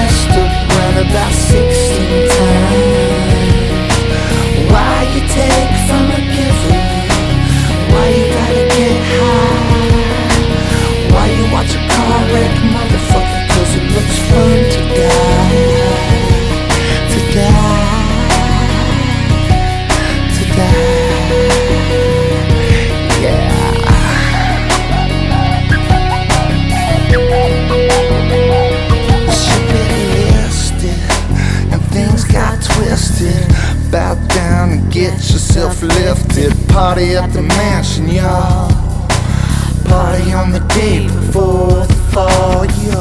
messed up when about 16 times. Why you take from a giver? Why you gotta get high? Why you watch a car wreck, motherfucker? 'Cause it looks fun to die. To die. To die. Yeah. Twisted, bow down and get yourself lifted. Party at the mansion, y'all. Party on the day before the fall, y'all.